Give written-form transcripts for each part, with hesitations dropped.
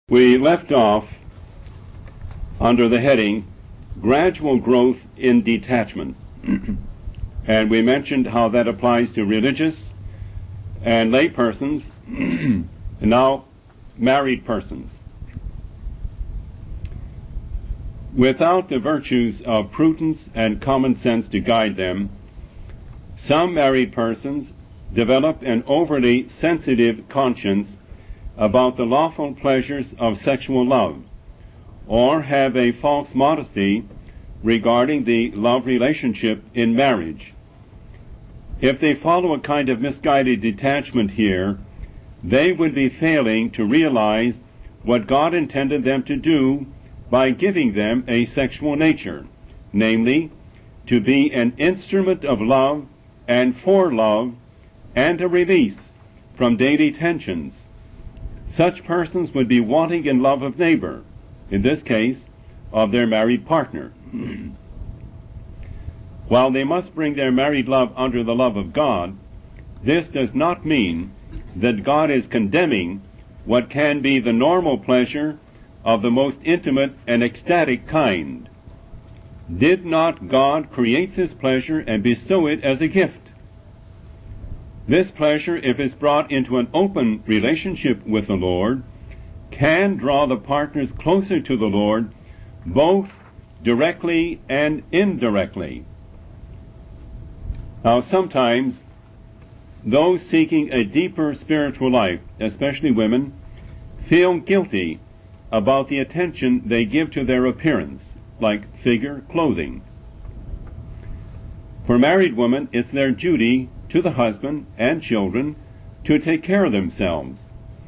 We left off under the heading Gradual Growth in Detachment. And we mentioned how that applies to religious and lay persons, and now married persons. Without the virtues of prudence and common sense to guide them, some married persons develop an overly sensitive conscience about the lawful pleasures of sexual love, or have a false modesty regarding the love relationship in marriage. If they follow a kind of misguided detachment here, they would be failing to realize what God intended them to do by giving them a sexual nature, namely, to be an instrument of love and for love and a release from daily tensions. Such persons would be wanting in love of neighbor, in this case, of their married partner. While they must bring their married love under the love of God, this does not mean that God is condemning what can be the normal pleasure of the most intimate and ecstatic kind. Did not God create this pleasure and bestow it as a gift? This pleasure, if it's brought into an open relationship with the Lord, can draw the partners closer to the Lord, both directly and indirectly. Now, sometimes those seeking a deeper spiritual life, especially women, feel guilty about the attention they give to their appearance, like figure, clothing. For married women, it's their duty to the husband and children to take care of themselves.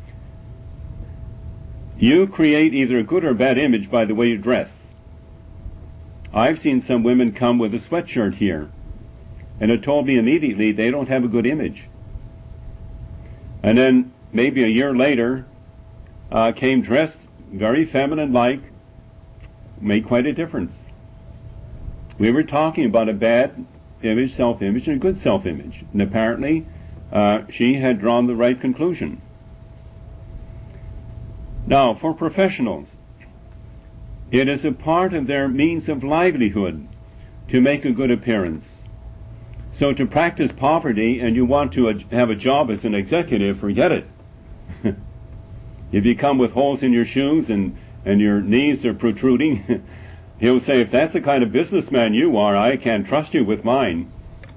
You create either a good or bad image by the way you dress. I've seen some women come with a sweatshirt here, and it told me immediately they don't have a good image. And then maybe a year later came dressed very feminine-like, made quite a difference. We were talking about a bad image, self-image, and a good self-image, and apparently she had drawn the right conclusion. Now, for professionals, it is a part of their means of livelihood to make a good appearance. So to practice poverty and you want to have a job as an executive, forget it. If you come with holes in your shoes and your knees are protruding, he'll say, if that's the kind of businessman you are, I can't trust you with mine.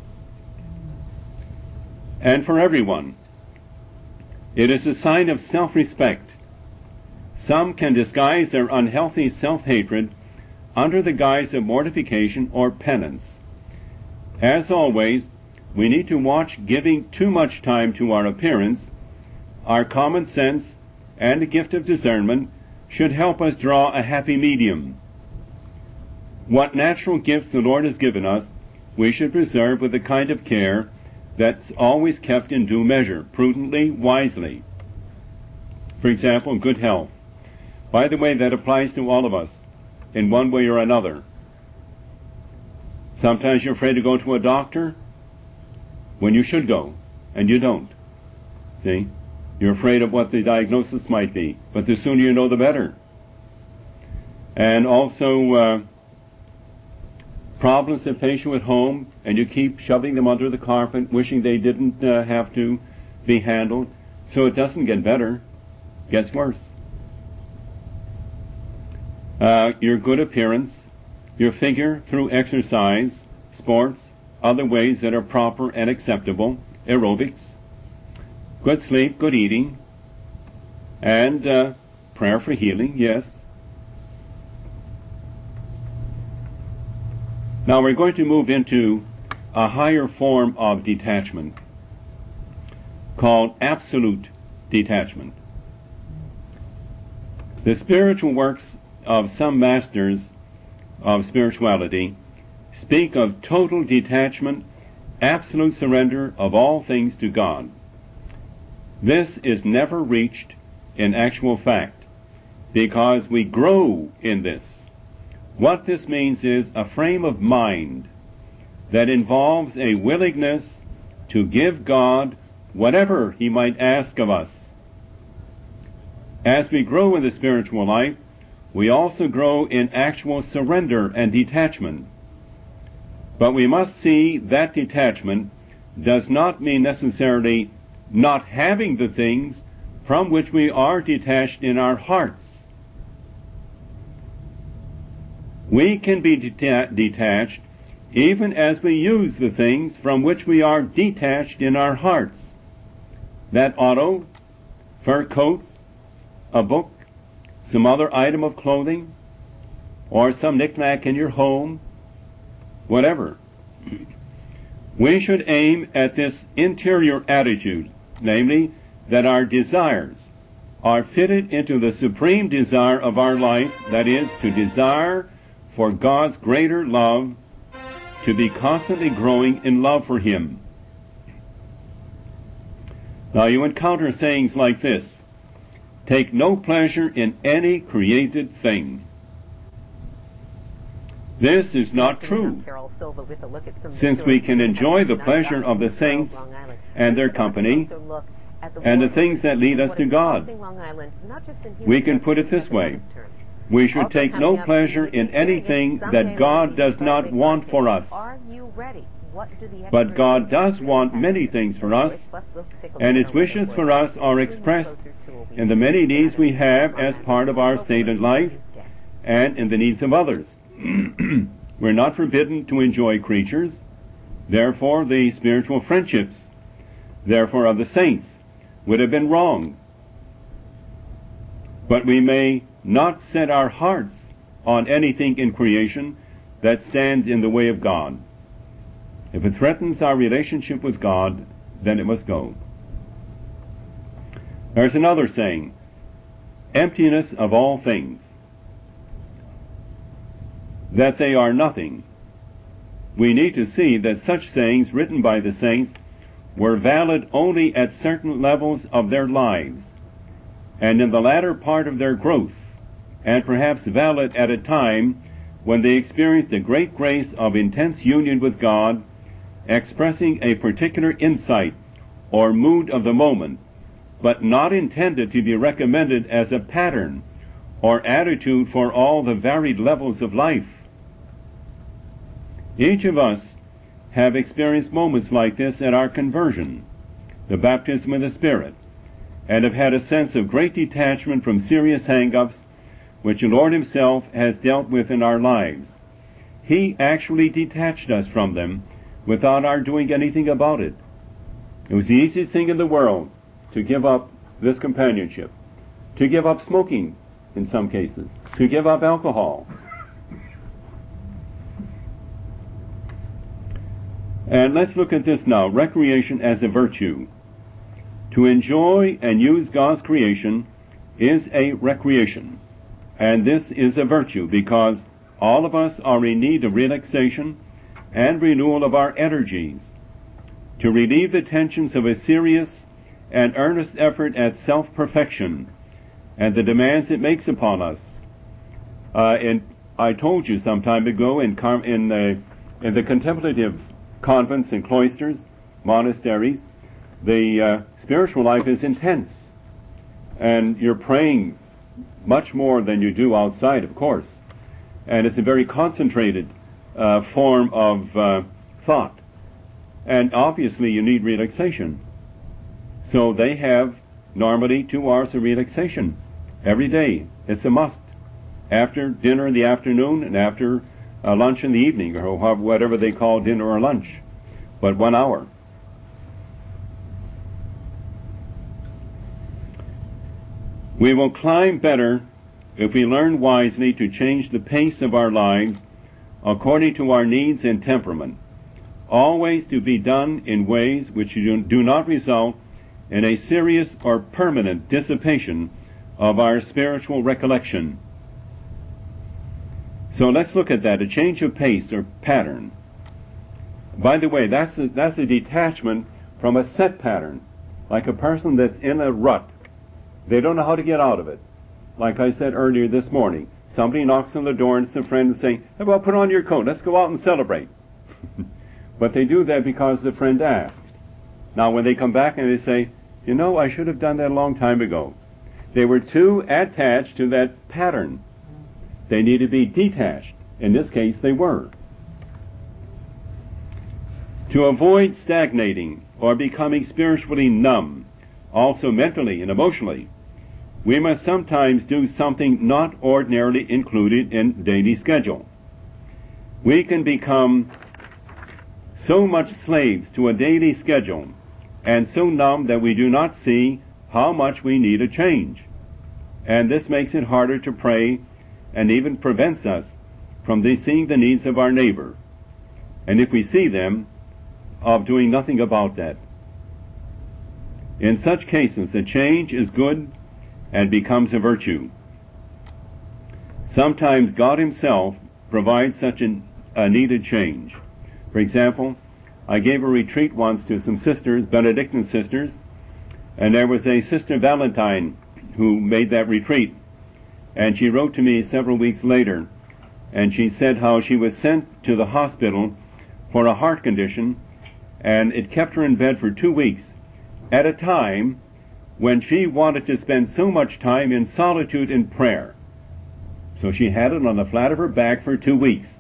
And for everyone, it is a sign of self-respect. Some can disguise their unhealthy self-hatred under the guise of mortification or penance. As always, we need to watch giving too much time to our appearance. Our common sense and the gift of discernment should help us draw a happy medium. What natural gifts the Lord has given us, we should preserve with the kind of care that's always kept in due measure, prudently, wisely. For example, good health. By the way, that applies to all of us, in one way or another. Sometimes you're afraid to go to a doctor when you should go, and you don't. See? You're afraid of what the diagnosis might be, but the sooner you know, the better. And also, problems that face you at home, and you keep shoving them under the carpet, wishing they didn't have to be handled, so it doesn't get better, it gets worse. Your good appearance, your figure through exercise, sports, other ways that are proper and acceptable, aerobics, good sleep, good eating, and prayer for healing, yes. Now we're going to move into a higher form of detachment called absolute detachment. The spiritual works of some masters of spirituality speak of total detachment, absolute surrender of all things to God. This is never reached in actual fact because we grow in this. What this means is a frame of mind that involves a willingness to give God whatever He might ask of us. As we grow in the spiritual life, we also grow in actual surrender and detachment. But we must see that detachment does not mean necessarily not having the things from which we are detached in our hearts. We can be detached even as we use the things from which we are detached in our hearts. That auto, fur coat, a book, some other item of clothing, or some knickknack in your home, whatever. We should aim at this interior attitude, namely, that our desires are fitted into the supreme desire of our life, that is, to desire for God's greater love, to be constantly growing in love for Him. Now you encounter sayings like this: take no pleasure in any created thing. This is not true, since we can enjoy the pleasure of the saints and their company and the things that lead us to God. We can put it this way: we should take no pleasure in anything that God does not want for us. But God does want many things for us, and His wishes for us are expressed in the many needs we have as part of our saved life and in the needs of others. We're not forbidden to enjoy creatures, therefore the spiritual friendships, therefore of the saints, would have been wrong. But we may not set our hearts on anything in creation that stands in the way of God. If it threatens our relationship with God, then it must go. There's another saying: emptiness of all things, that they are nothing. We need to see that such sayings written by the saints were valid only at certain levels of their lives, and in the latter part of their growth, and perhaps valid at a time when they experienced a great grace of intense union with God, expressing a particular insight or mood of the moment, but not intended to be recommended as a pattern or attitude for all the varied levels of life. Each of us have experienced moments like this at our conversion, the baptism of the Spirit, and have had a sense of great detachment from serious hang-ups which the Lord Himself has dealt with in our lives. He actually detached us from them without our doing anything about it. It was the easiest thing in the world to give up this companionship, to give up smoking in some cases, to give up alcohol. And let's look at this now: recreation as a virtue. To enjoy and use God's creation is a recreation, and this is a virtue because all of us are in need of relaxation and renewal of our energies, to relieve the tensions of a serious and earnest effort at self-perfection and the demands it makes upon us. And I told you some time ago in the contemplative convents and cloisters, monasteries, the spiritual life is intense, and you're praying much more than you do outside, of course, and it's a very concentrated form of thought, and obviously you need relaxation. So they have normally 2 hours of relaxation every day. It's a must. After dinner in the afternoon and after lunch in the evening, or whatever they call dinner or lunch, but 1 hour. We will climb better if we learn wisely to change the pace of our lives according to our needs and temperament, always to be done in ways which do not result in a serious or permanent dissipation of our spiritual recollection. So let's look at that, a change of pace or pattern. By the way, that's a detachment from a set pattern, like a person that's in a rut. They don't know how to get out of it. Like I said earlier this morning, somebody knocks on the door and it's a friend and saying, "Hey, well, put on your coat, let's go out and celebrate." But they do that because the friend asked. Now when they come back and they say, "You know, I should have done that a long time ago," They were too attached to that pattern. They need to be detached. In this case, they were. To avoid stagnating or becoming spiritually numb, also mentally and emotionally, we must sometimes do something not ordinarily included in daily schedule. We can become so much slaves to a daily schedule and so numb that we do not see how much we need a change. And this makes it harder to pray and even prevents us from seeing the needs of our neighbor. And if we see them, of doing nothing about that. In such cases, a change is good and becomes a virtue. Sometimes God Himself provides such a needed change. For example, I gave a retreat once to some sisters, Benedictine sisters, and there was a Sister Valentine who made that retreat. And she wrote to me several weeks later, and she said how she was sent to the hospital for a heart condition, and it kept her in bed for 2 weeks, at a time when she wanted to spend so much time in solitude and prayer. So she had it on the flat of her back for 2 weeks.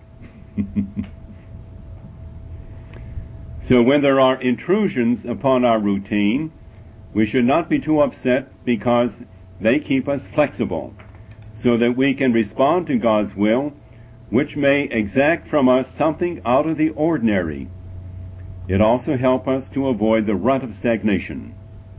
So when there are intrusions upon our routine, we should not be too upset because they keep us flexible, so that we can respond to God's will, which may exact from us something out of the ordinary. It also helps us to avoid the rut of stagnation.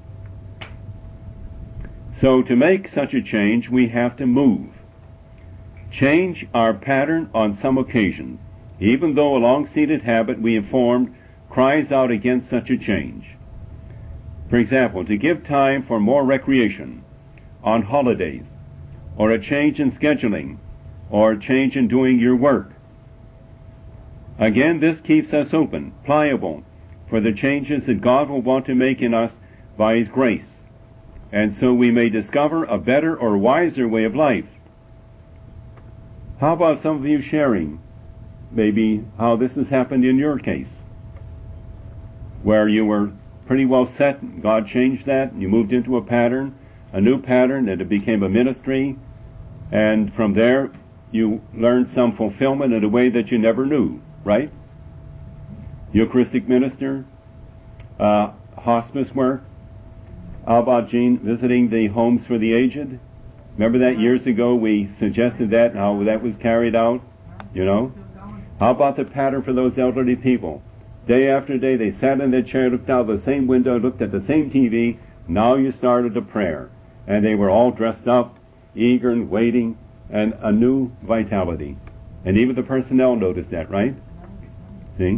So to make such a change, we have to move. Change our pattern on some occasions, even though a long-seated habit we have formed cries out against such a change. For example, to give time for more recreation on holidays, or a change in scheduling, or a change in doing your work. Again, this keeps us open, pliable, for the changes that God will want to make in us by His grace, and so we may discover a better or wiser way of life. How about some of you sharing maybe how this has happened in your case, where you were pretty well set, God changed that, and you moved into a pattern, a new pattern, and it became a ministry, and from there you learned some fulfillment in a way that you never knew, right? Eucharistic minister, hospice work. How about, Jean, visiting the homes for the aged? Remember that years ago we suggested that and how that was carried out? You know? How about the pattern for those elderly people? Day after day they sat in their chair, looked out the same window, looked at the same TV. Now you started a prayer. And they were all dressed up, eager and waiting, and a new vitality. And even the personnel noticed that, right? See?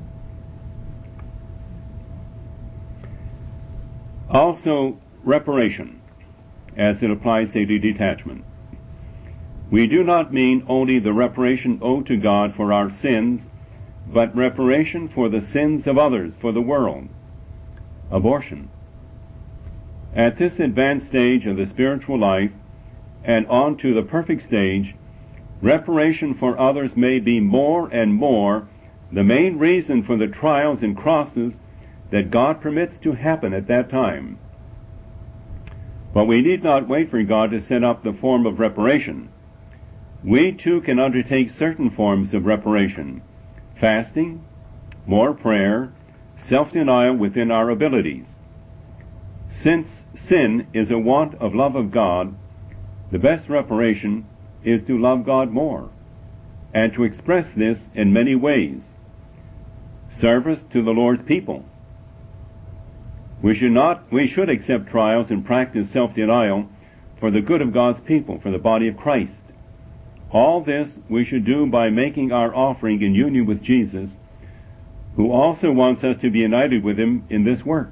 Also, reparation, as it applies to detachment. We do not mean only the reparation owed to God for our sins, but reparation for the sins of others, for the world. Abortion. At this advanced stage of the spiritual life, and on to the perfect stage, reparation for others may be more and more the main reason for the trials and crosses that God permits to happen at that time. But we need not wait for God to set up the form of reparation. We too can undertake certain forms of reparation: fasting, more prayer, self-denial within our abilities. Since sin is a want of love of God, the best reparation is to love God more, and to express this in many ways. Service to the Lord's people. We should accept trials and practice self-denial for the good of God's people, for the body of Christ. All this we should do by making our offering in union with Jesus, who also wants us to be united with Him in this work.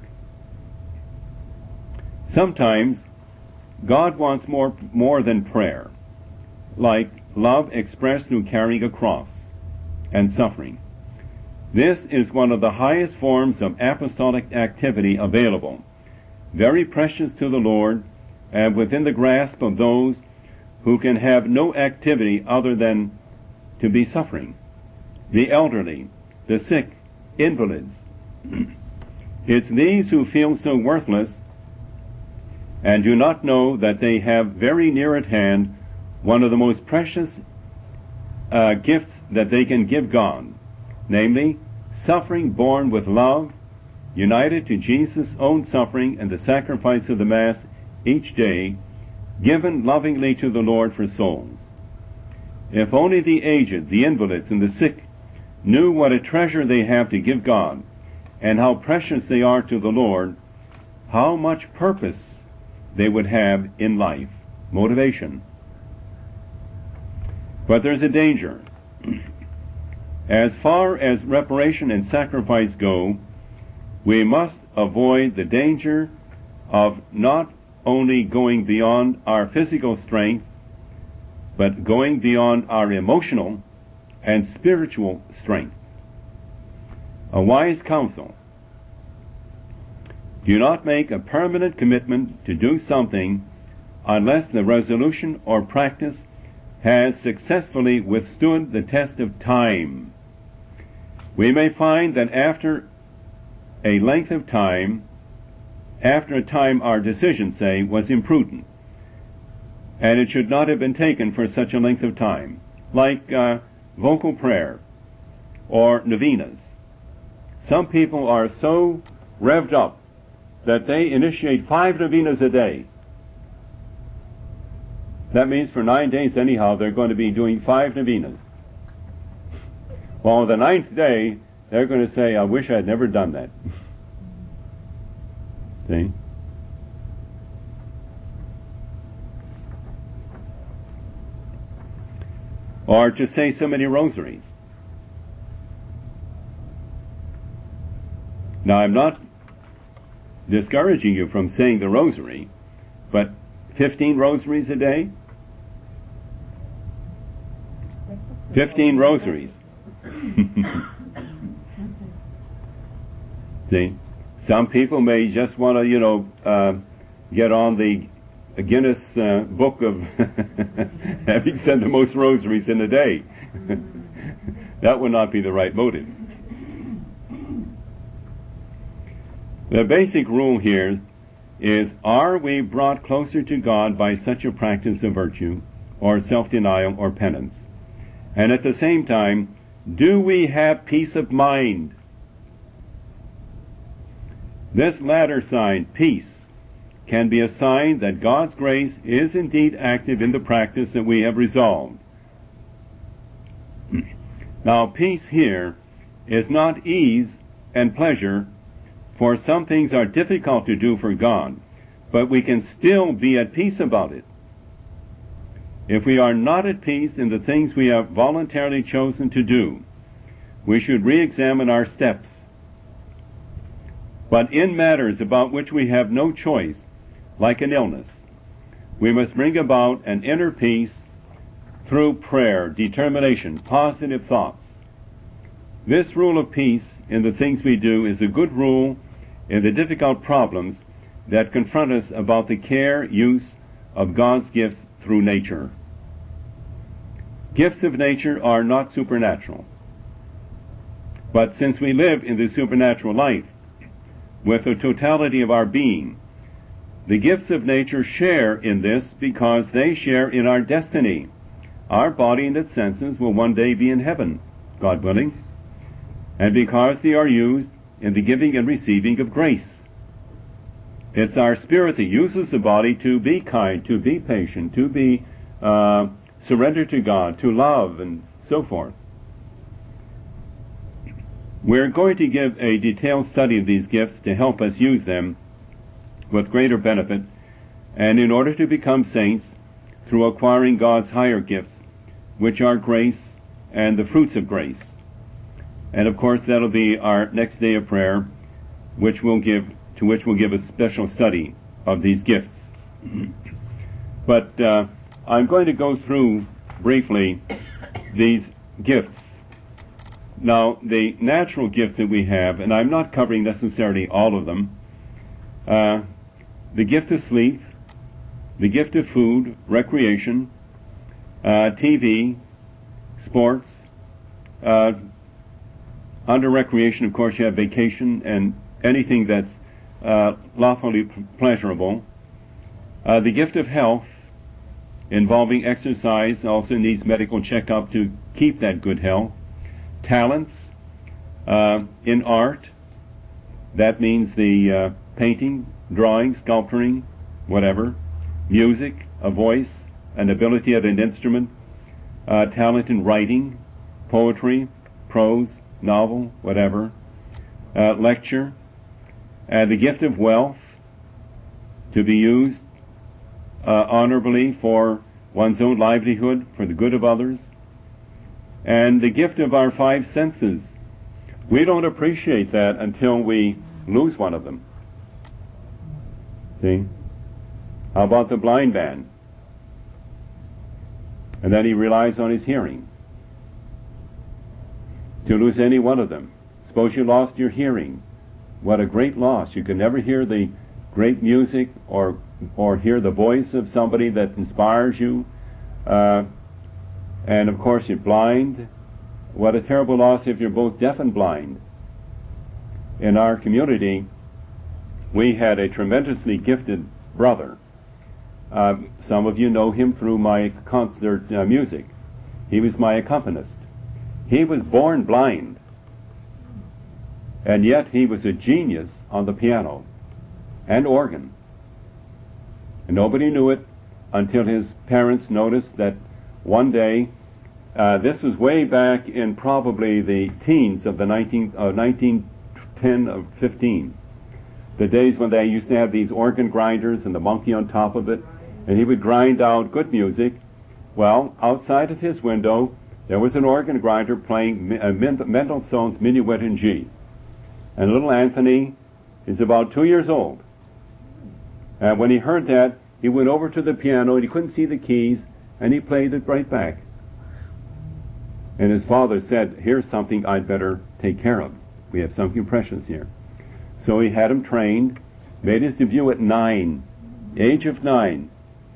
Sometimes God wants more than prayer, like love expressed through carrying a cross and suffering. This is one of the highest forms of apostolic activity available, very precious to the Lord, and within the grasp of those who can have no activity other than to be suffering: the elderly, the sick, invalids. It's these who feel so worthless and do not know that they have very near at hand one of the most precious gifts that they can give God, namely, suffering born with love, united to Jesus' own suffering and the sacrifice of the Mass each day, given lovingly to the Lord for souls. If only the aged, the invalids, and the sick knew what a treasure they have to give God, and how precious they are to the Lord, how much purpose they would have in life, motivation. But there's a danger. As far as reparation and sacrifice go, we must avoid the danger of not only going beyond our physical strength, but going beyond our emotional and spiritual strength. A wise counsel: do not make a permanent commitment to do something unless the resolution or practice has successfully withstood the test of time. We may find that after a time our decision, say, was imprudent, and it should not have been taken for such a length of time, like vocal prayer or novenas. Some people are so revved up that they initiate 5 novenas a day. That means for 9 days anyhow they're going to be doing 5 novenas. Well, on the 9th day they're going to say, I wish I had never done that. See? Or to say so many rosaries. Now, I'm not discouraging you from saying the rosary, but 15 rosaries a day? 15 rosaries. See? Some people may just want to, get on the Guinness book of having said the most rosaries in a day. That would not be the right motive. The basic rule here is, are we brought closer to God by such a practice of virtue, or self-denial, or penance? And at the same time, do we have peace of mind? This latter sign, peace, can be a sign that God's grace is indeed active in the practice that we have resolved. Now, peace here is not ease and pleasure, for some things are difficult to do for God, but we can still be at peace about it. If we are not at peace in the things we have voluntarily chosen to do, we should re-examine our steps. But in matters about which we have no choice, like an illness, we must bring about an inner peace through prayer, determination, positive thoughts. This rule of peace in the things we do is a good rule in the difficult problems that confront us about the use of God's gifts through nature. Gifts of nature are not supernatural. But since we live in the supernatural life, with the totality of our being, the gifts of nature share in this because they share in our destiny. Our body and its senses will one day be in heaven, God willing, and because they are used in the giving and receiving of grace. It's our spirit that uses the body to be kind, to be patient, to be surrendered to God, to love, and so forth. We're going to give a detailed study of these gifts to help us use them with greater benefit, and in order to become saints through acquiring God's higher gifts, which are grace and the fruits of grace. And of course that'll be our next day of prayer, to which we'll give a special study of these gifts. But I'm going to go through briefly these gifts. Now, the natural gifts that we have, and I'm not covering necessarily all of them, the gift of sleep, the gift of food, recreation, TV, sports. Under recreation, of course, you have vacation and anything that's lawfully pleasurable. The gift of health, involving exercise, also needs medical checkup to keep that good health. Talents in art, that means the painting, drawing, sculpturing, whatever. Music, a voice, an ability at an instrument. Talent in writing, poetry, prose, novel, whatever. Lecture. The gift of wealth, to be used honorably for one's own livelihood, for the good of others. And the gift of our five senses. We don't appreciate that until we lose one of them. See? How about the blind man? And then he relies on his hearing. To lose any one of them. Suppose you lost your hearing. What a great loss. You can never hear the great music or hear the voice of somebody that inspires you. And of course you're blind. What a terrible loss if you're both deaf and blind. In our community, we had a tremendously gifted brother. Some of you know him through my concert music. He was my accompanist. He was born blind, and yet he was a genius on the piano and organ. And nobody knew it until his parents noticed that one day, this was way back in probably the teens of the 1910 or 15, the days when they used to have these organ grinders and the monkey on top of it, and he would grind out good music. Well, outside of his window, there was an organ grinder playing Mendelssohn's Minuet in G. And little Anthony is about 2 years old. And when he heard that, he went over to the piano, and he couldn't see the keys, and he played it right back. And his father said, here's something I'd better take care of. We have something precious here. So he had him trained, made his debut at 9, age of 9.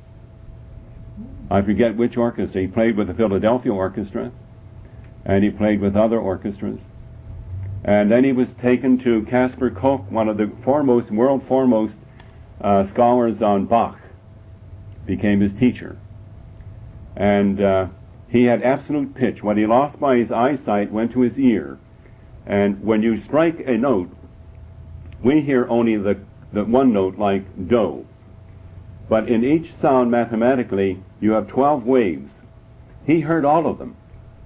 I forget which orchestra. He played with the Philadelphia Orchestra, and he played with other orchestras. And then he was taken to Caspar Koch, one of the world foremost scholars on Bach, became his teacher. And he had absolute pitch. What he lost by his eyesight went to his ear. And when you strike a note, we hear only the one note like do. But in each sound, mathematically, you have 12 waves. He heard all of them.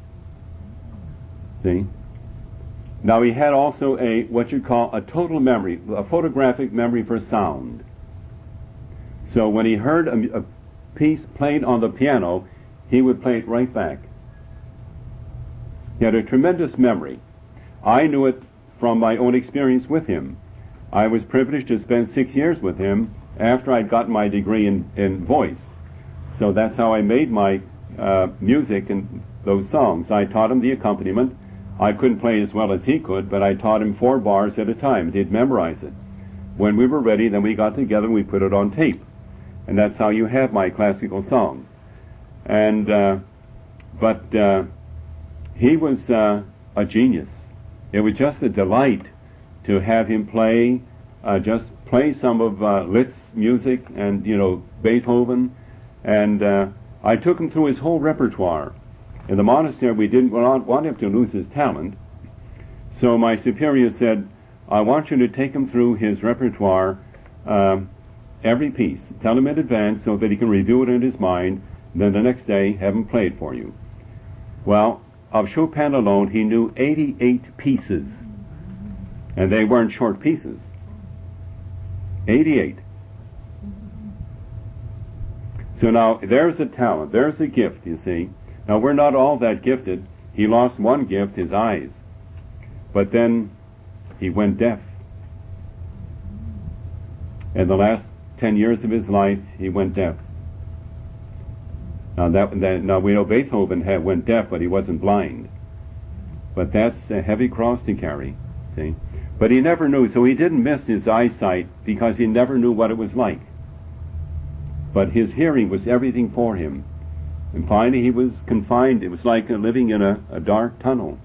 See? Now he had also what you call a total memory, a photographic memory for sound. So when he heard a piece played on the piano, he would play it right back. He had a tremendous memory. I knew it from my own experience with him. I was privileged to spend 6 years with him after I'd gotten my degree in voice. So that's how I made my music and those songs. I taught him the accompaniment. I couldn't play as well as he could, but I taught him 4 bars at a time. He'd memorize it. When we were ready, then we got together and we put it on tape. And that's how you have my classical songs. And but he was a genius. It was just a delight to have him just play some of Liszt's music and, Beethoven. And I took him through his whole repertoire. In the monastery, we didn't want him to lose his talent. So my superior said, I want you to take him through his repertoire, every piece. Tell him in advance so that he can review it in his mind. Then the next day, have him play it for you. Well, of Chopin alone, he knew 88 pieces. And they weren't short pieces. 88. So now, there's a talent, there's a gift, you see. Now, we're not all that gifted. He lost one gift, his eyes. But then, he went deaf. In the last 10 years of his life, he went deaf. Now we know Beethoven went deaf, but he wasn't blind. But that's a heavy cross to carry, see. But he never knew, so he didn't miss his eyesight because he never knew what it was like. But his hearing was everything for him. And finally he was confined. It was like living in a dark tunnel,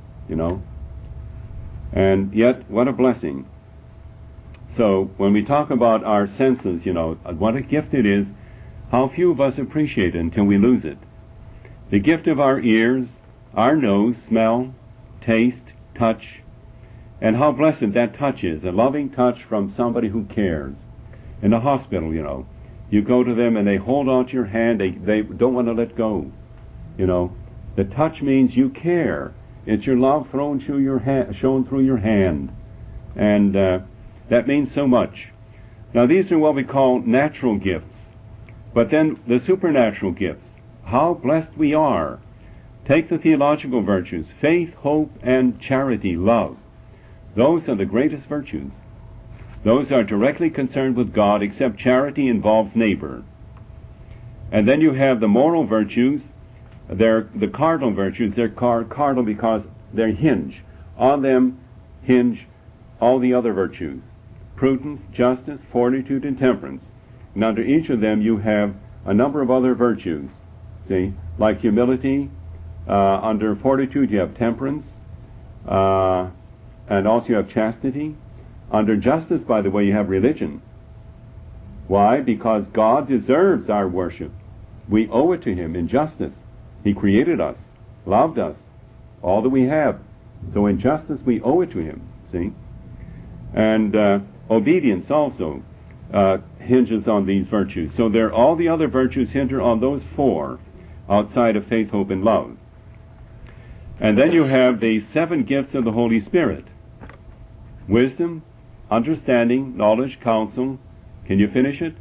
And yet, what a blessing. So when we talk about our senses, what a gift it is How few of us appreciate it until we lose it. The gift of our ears, our nose, smell, taste, touch, and how blessed that touch is, a loving touch from somebody who cares. In the hospital, you go to them and they hold on to your hand, they don't want to let go. The touch means you care. It's your love shown through your hand. And that means so much. Now these are what we call natural gifts. But then the supernatural gifts. How blessed we are. Take the theological virtues, faith, hope, and charity, love. Those are the greatest virtues. Those are directly concerned with God, except charity involves neighbor. And then you have the moral virtues. They're the cardinal virtues. They're cardinal because they on them hinge all the other virtues. Prudence, justice, fortitude, and temperance. And under each of them you have a number of other virtues. See, like humility. Under fortitude you have temperance. And also you have chastity. Under justice, by the way, you have religion. Why? Because God deserves our worship. We owe it to Him in justice. He created us, loved us, all that we have. So in justice we owe it to Him, see? And obedience also hinges on these virtues. So all the other virtues hinge on those four outside of faith, hope, and love. And then you have the 7 gifts of the Holy Spirit. Wisdom, understanding, knowledge, counsel. Can you finish it?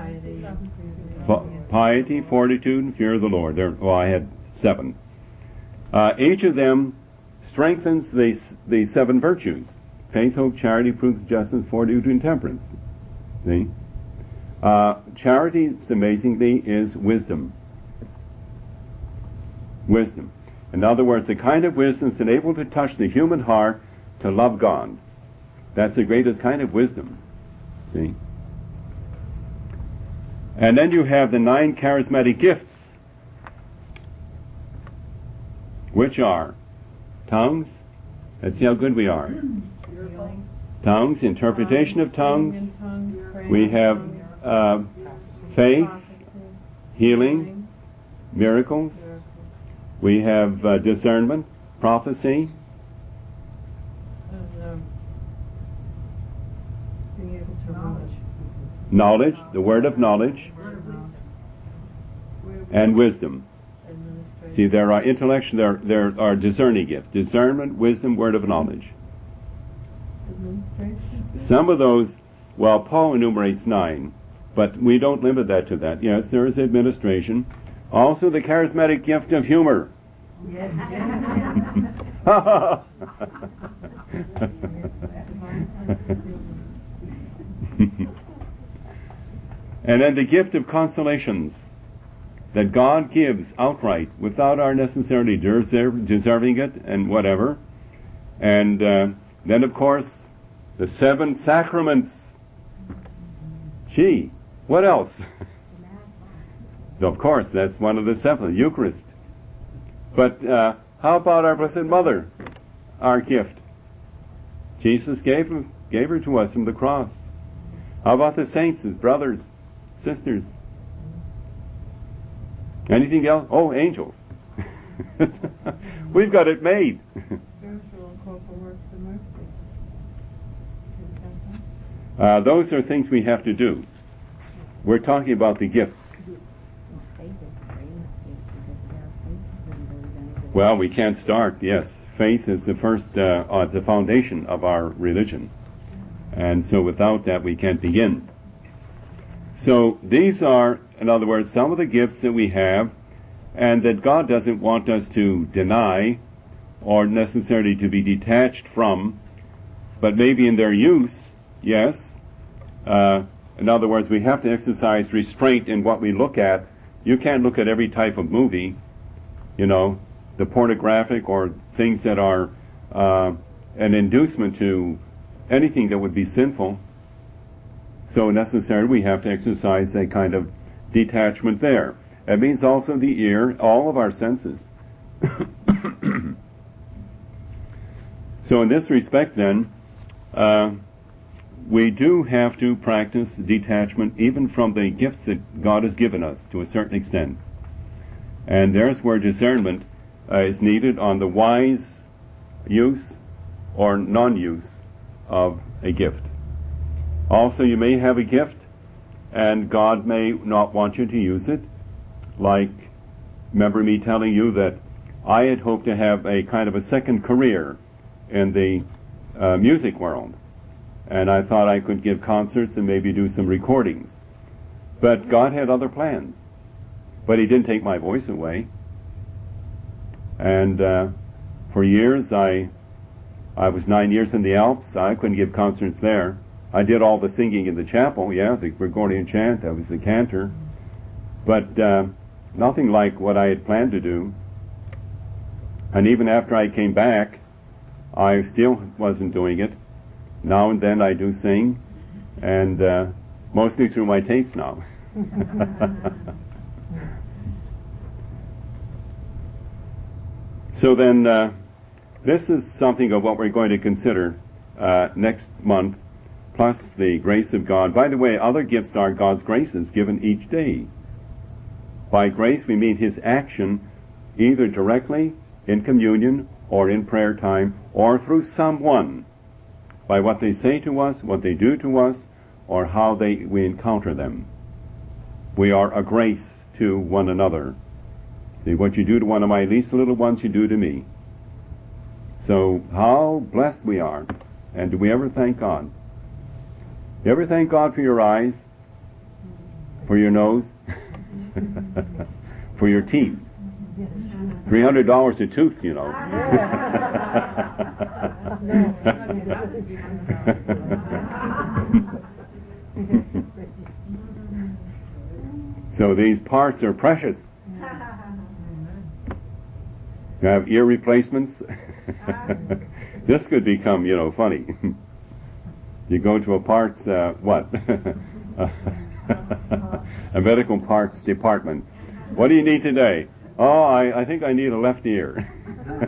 Piety, fortitude, and fear of the Lord. I had 7. Each of them strengthens the 7 virtues. Faith, hope, charity, prudence, justice, fortitude, and temperance. See? Charity, amazingly, is wisdom. Wisdom. In other words, the kind of wisdom that's able to touch the human heart to love God. That's the greatest kind of wisdom. See? And then you have the 9 charismatic gifts, which are tongues. Let's see how good we are. Tongues, interpretation of tongues. We have faith, healing, miracles. We have discernment, prophecy. Knowledge, the word of knowledge, and wisdom. See, there are intellectual, there are discerning gifts. Discernment, wisdom, word of knowledge. Some of those, Paul enumerates 9, but we don't limit that to that. Yes, there is administration. Also the charismatic gift of humor. Yes. And then the gift of consolations that God gives outright without our necessarily deserving it and whatever. And then, of course, the 7 sacraments. Gee, what else? Of course, that's one of the 7, the Eucharist. But how about our Blessed Mother, our gift? Jesus gave her to us from the cross. How about the saints, his brothers, sisters? Anything else? Oh, angels. We've got it made. Spiritual and corporal works of mercy. Those are things we have to do. We're talking about the gifts. Well, we can't start, yes. Faith is the first, the foundation of our religion. And so without that, we can't begin. So these are, in other words, some of the gifts that we have, and that God doesn't want us to deny or necessarily to be detached from, but maybe in their use, yes. In other words, we have to exercise restraint in what we look at. You can't look at every type of movie, the pornographic or things that are an inducement to anything that would be sinful. So necessarily we have to exercise a kind of detachment there. It means also the ear, all of our senses. So in this respect then, we do have to practice detachment even from the gifts that God has given us to a certain extent. And there's where discernment is needed on the wise use or non-use of a gift. Also, you may have a gift and God may not want you to use it. Like, remember me telling you that I had hoped to have a kind of a second career in the music world. And I thought I could give concerts and maybe do some recordings. But God had other plans. But He didn't take my voice away. And for years, I was 9 years in the Alps. I couldn't give concerts there. I did all the singing in the chapel, the Gregorian chant. I was the cantor. But nothing like what I had planned to do. And even after I came back, I still wasn't doing it. Now and then I do sing, and mostly through my tapes now. So then, this is something of what we're going to consider next month, plus the grace of God. By the way, other gifts are God's graces given each day. By grace we mean His action either directly in communion or in prayer time or through someone, by what they say to us, what they do to us, or how we encounter them. We are a grace to one another. See, what you do to one of my least little ones, you do to me. So how blessed we are. And do we ever thank God? You ever thank God for your eyes? For your nose? For your teeth? $300 a tooth, you know. So these parts are precious. You have ear replacements. This could become, funny. You go to a parts, a medical parts department. What do you need today? Oh, I think I need a left ear. I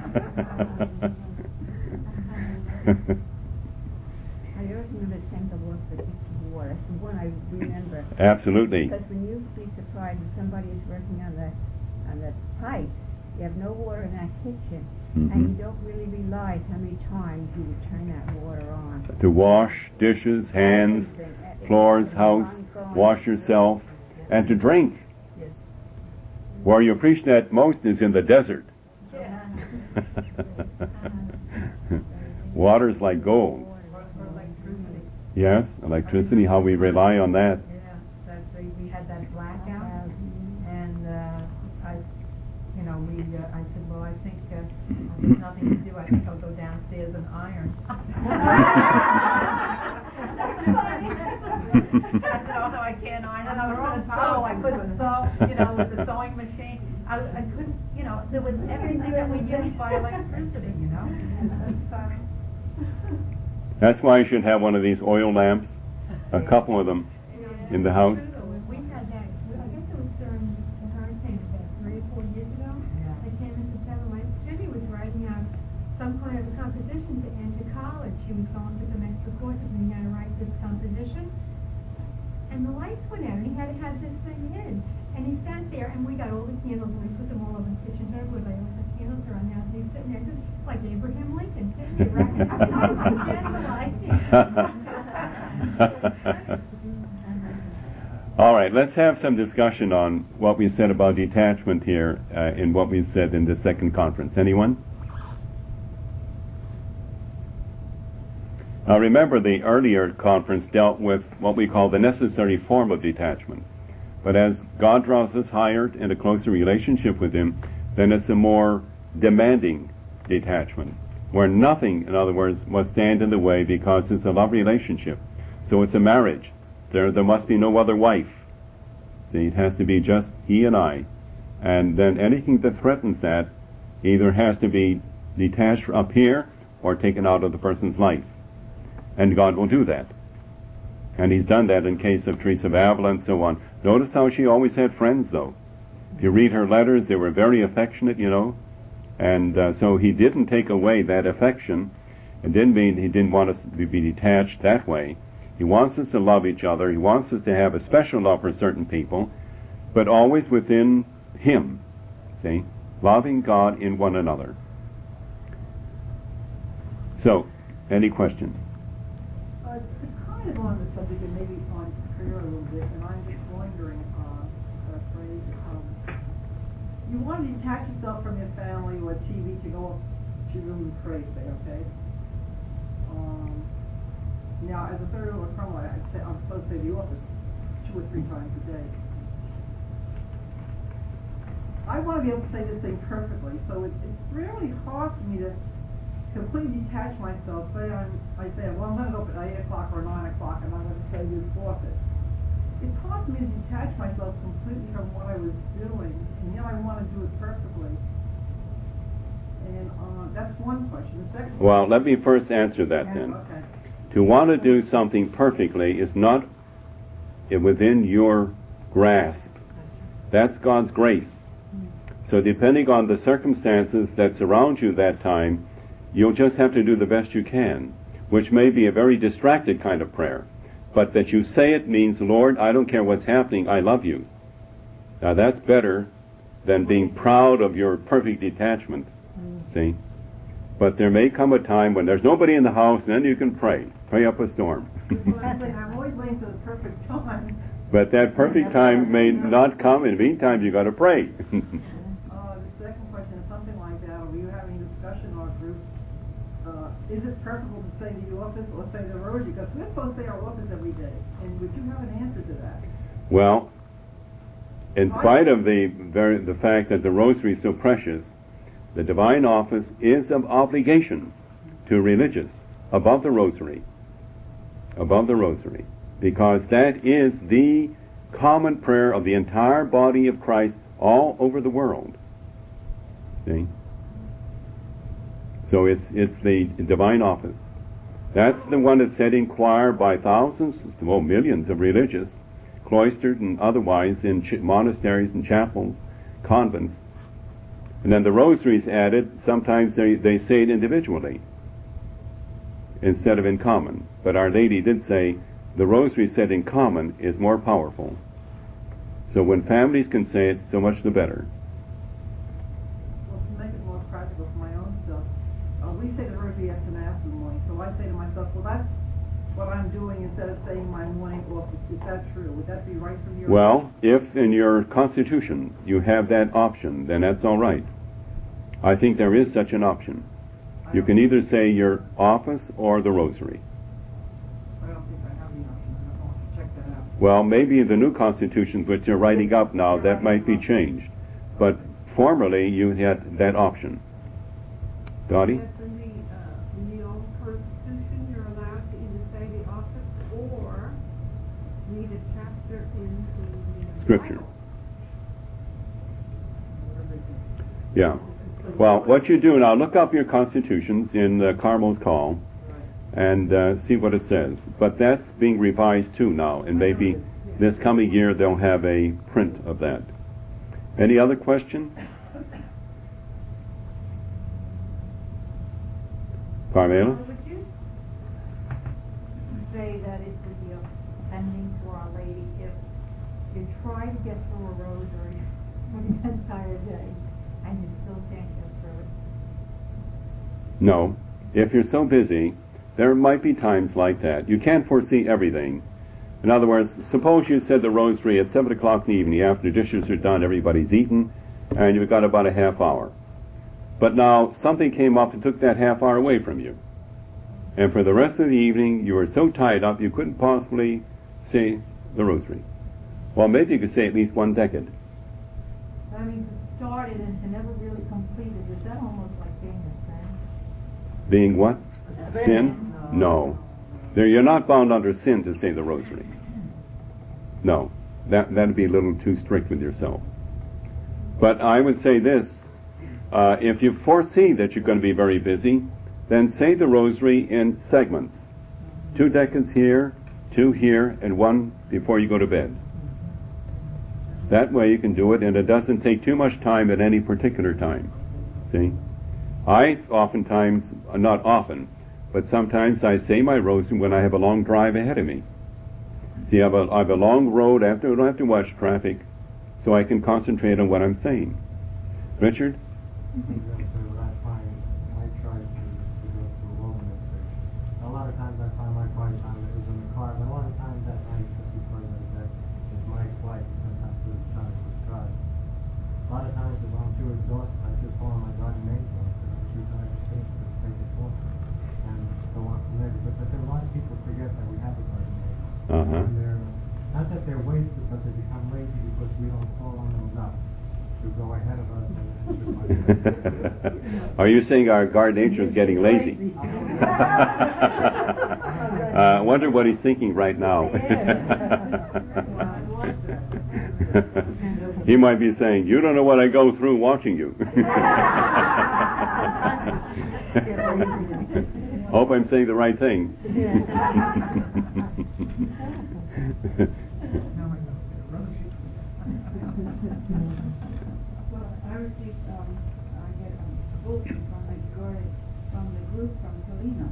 always remember saying the Lord for the water. That's the one I remember. Absolutely. Because when you'd be surprised when somebody is working on the pipes, you have no water in that kitchen, and you don't really realize how many times you would turn that water on. To wash dishes, hands, floors, house, wash yourself, and to drink. Yes. Where you appreciate that most is in the desert. Water's like gold. Or electricity. Yes, electricity, how we rely on that. Yeah, we had that blackout, and I said, well, I think there's nothing to do. I think I'll go downstairs and iron. I said, oh no, I can't iron. And I was going to sew. I couldn't sew, with the sewing machine. I couldn't, there was everything that we used by electricity, That's why you should have one of these oil lamps, a couple of them in the house. We had that, I guess it was during the hurricane about 3 or 4 years ago. I came in September. My student was writing out some kind of a composition to enter college. She was going for some extra courses and he had to write this composition. And the lights went out and he had to have this thing in. And he sat there and we got all the candles and we put them all over the kitchen table. They always have candles around the house. And he's sitting there, it's like Abraham Lincoln sitting there wrapping up candlelight. All right, let's have some discussion on what we said about detachment here in what we said in the second conference. Anyone? Now remember, the earlier conference dealt with what we call the necessary form of detachment. But as God draws us higher in a closer relationship with Him, then it's a more demanding detachment, where nothing, in other words, must stand in the way because it's a love relationship. So it's a marriage. There must be no other wife. See, it has to be just he and I. And then anything that threatens that either has to be detached up here or taken out of the person's life. And God will do that. And He's done that in case of Teresa of Avila and so on. Notice how she always had friends, though. If you read her letters, they were very affectionate, And so He didn't take away that affection. It didn't mean He didn't want us to be detached that way. He wants us to love each other. He wants us to have a special love for certain people, but always within Him. See? Loving God in one another. So, any question? It's kind of on the subject and maybe on prayer a little bit, and I'm just wondering, phrase, you want to detach yourself from your family or TV to go up to your room and pray, say, okay? Now, as a third order criminal, I'm supposed to say the office 2 or 3 times a day. I want to be able to say this thing perfectly, so it's really hard for me to completely detach myself. Say I say, well, I'm going to go up at 8 o'clock or 9 o'clock, and I'm going to say this office. It's hard for me to detach myself completely from what I was doing, and yet I want to do it perfectly. And that's one question. The second Well, let me first answer that then. Okay. To want to do something perfectly is not within your grasp. That's God's grace. So depending on the circumstances that surround you that time, you'll just have to do the best you can, which may be a very distracted kind of prayer. But that you say it means, Lord, I don't care what's happening, I love you. Now that's better than being proud of your perfect detachment. See? But there may come a time when there's nobody in the house, and then you can pray up a storm. I'm always waiting for the perfect time. But that perfect time may not come. In the meantime, you got to pray. The second question is something like that. Were you having a discussion in our group? Is it preferable to say the office or say the rosary? Because we're supposed to say our office every day. And would you have an answer to that? Well, in spite of the fact that the rosary is so precious, the divine office is of obligation to religious above the rosary. Above the rosary. Because that is the common prayer of the entire body of Christ all over the world. See? So it's the divine office. That's the one that's said in choir by thousands, well, millions of religious, cloistered and otherwise in monasteries and chapels, convents. And then the rosary is added. Sometimes they say it individually instead of in common. But Our Lady did say the rosary said in common is more powerful. So when families can say it, so much the better. Well, to make it more practical for my own self, we say the rosary after Mass in the morning. So I say to myself, well, that's what I'm doing instead of saying my morning office. Is that true? Would that be right from your Well, if in your constitution you have that option, then that's all right. I think there is such an option. You can either say your office or the rosary. I don't think I have the option. I'll have to check that out. Well, maybe the new constitution, which you're writing up now, that might be changed. But formerly you had that option. Dottie? Yes, in the old Constitution, you're allowed to either say the office or read a chapter into the Scripture. Bible. Yeah. Well, what you do now, look up your constitutions in Carmel's Call and see what it says. But that's being revised too now, and maybe this coming year they'll have a print of that. Any other question? Carmela? Would you say that it would be offending to Our Lady if you try to get through a rosary for the entire day and you still can't get through it? No. If you're so busy, there might be times like that. You can't foresee everything. In other words, suppose you said the rosary at 7 o'clock in the evening after the dishes are done, everybody's eaten, and you've got about a half hour. But now something came up and took that half hour away from you. And for the rest of the evening, you were so tied up you couldn't possibly say the rosary. Well, maybe you could say at least one decade. I mean, to start it and to never really complete it, is that almost like being a sin? Being what? Sin? No. You're not bound under sin to say the rosary. No. That'd be a little too strict with yourself. But I would say this, if you foresee that you're going to be very busy, then say the rosary in segments. 2 decades here, 2 here, and 1 before you go to bed. That way you can do it, and it doesn't take too much time at any particular time. See? I oftentimes, not often, but sometimes I say my rosary when I have a long drive ahead of me. See, I have a long road. I don't have to watch traffic, so I can concentrate on what I'm saying. Richard? What I find, I try to go through a wilderness bridge. A lot of times I find my quiet time is in the car, but a lot of times at night, just before I go to bed, is my quiet absolute time with God. A lot of times if I'm too exhausted, I just go on my garden manual and I'm too tired to think to take it for me and go on from there. Because I think a lot of people forget that we have a garden manual. And they're, not that they're wasted, but they become lazy because we don't call on them enough to go ahead of us. And Are you saying our guardian angel is getting lazy? I wonder what he's thinking right now. He might be saying, you don't know what I go through watching you. Hope I'm saying the right thing. Well, I received, I get a bulletin from the group from Tolino.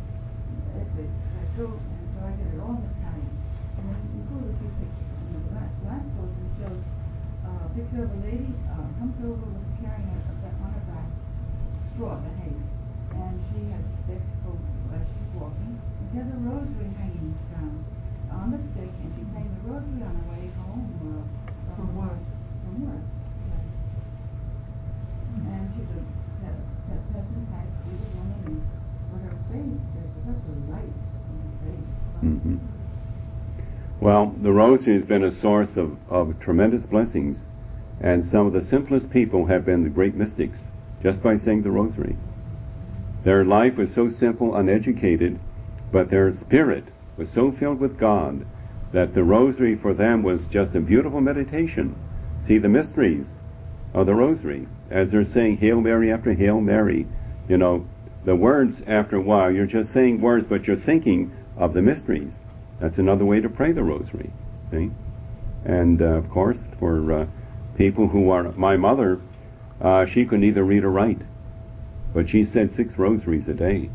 And so I get it all in Italian. And it includes a few pictures. And the last bulletin shows a picture of a lady humped over with carrying on her back straw, the hay. And she has a stick as she's walking. And she has a rosary hanging down on the stick, and she's saying the rosary on her way home from work. And she's a peasant type, Jewish woman, and with her face, there's such a light in her face. Mm-hmm. Well, the rosary has been a source of tremendous blessings, and some of the simplest people have been the great mystics, just by saying the rosary. Their life was so simple, uneducated, but their spirit was so filled with God that the rosary for them was just a beautiful meditation. See the mysteries of the rosary, as they're saying Hail Mary after Hail Mary. You know, the words after a while, you're just saying words, but you're thinking of the mysteries. That's another way to pray the rosary. See? And of course, for people who are, my mother, she could neither read or write, but she said 6 rosaries a day.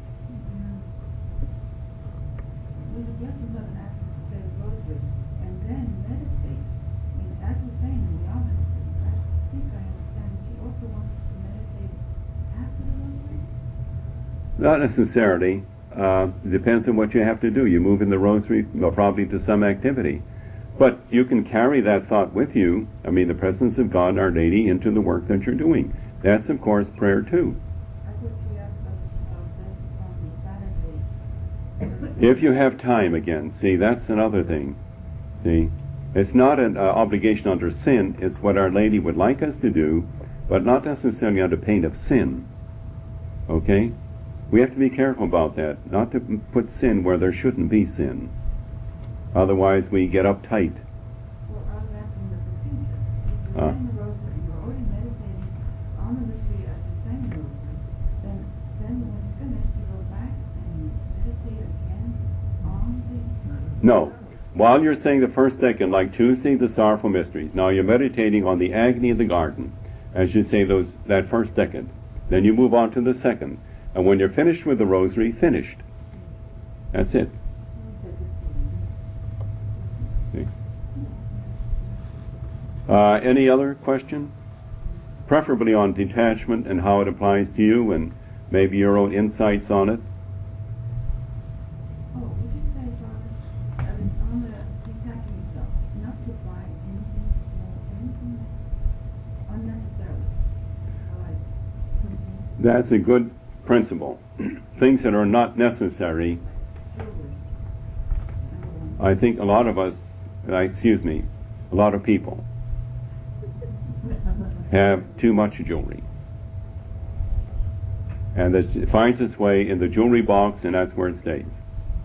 Well, the blessed mother asks us to say the rosary and then meditate. And as we're saying, and we are meditating, I think I understand that she also wants us to meditate after the rosary? Not necessarily. It depends on what you have to do. You move in the rosary, well, probably to some activity. But you can carry that thought with you, I mean, the presence of God, Our Lady, into the work that you're doing. That's, of course, prayer too. I thought she asked us this on Saturday. If you have time again, see, that's another thing. See, it's not an obligation under sin. It's what Our Lady would like us to do, but not necessarily under pain of sin. Okay? We have to be careful about that, not to put sin where there shouldn't be sin. Otherwise, we get uptight. Well, I was asking the procedure. If you're saying the rosary and you're already meditating on the mystery as you're saying the rosary, then when you finish, you go back and meditate again on the... No. While you're saying the first second, like Tuesday, the Sorrowful Mysteries, now you're meditating on the agony of the garden, as you say that first second. Then you move on to the second. And when you're finished with the rosary, finished. That's it. See? Any other question? Preferably on detachment and how it applies to you, and maybe your own insights on it. Oh, would you say, Father, on the detaching yourself, not to buy anything unnecessarily? That's a good principle. Things that are not necessary. I think a lot of us, a lot of people have too much jewelry. And it finds its way in the jewelry box, and that's where it stays.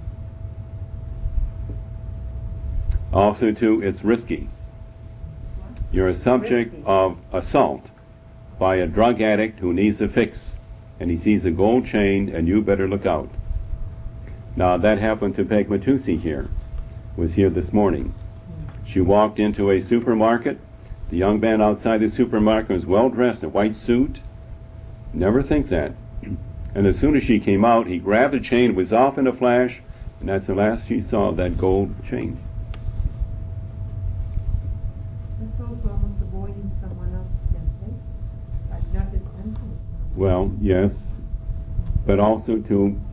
Also, too, it's risky. You're a subject of assault by a drug addict who needs a fix, and he sees a gold chain, and you better look out. Now, that happened to Peg Matusi here, was here this morning. She walked into a supermarket. The young man outside the supermarket was well dressed, a white suit. Never think that. And as soon as she came out, he grabbed the chain, was off in a flash, and that's the last she saw of that gold chain. That's also almost avoiding someone else's temptation. Not just emptying. Well, yes, but also to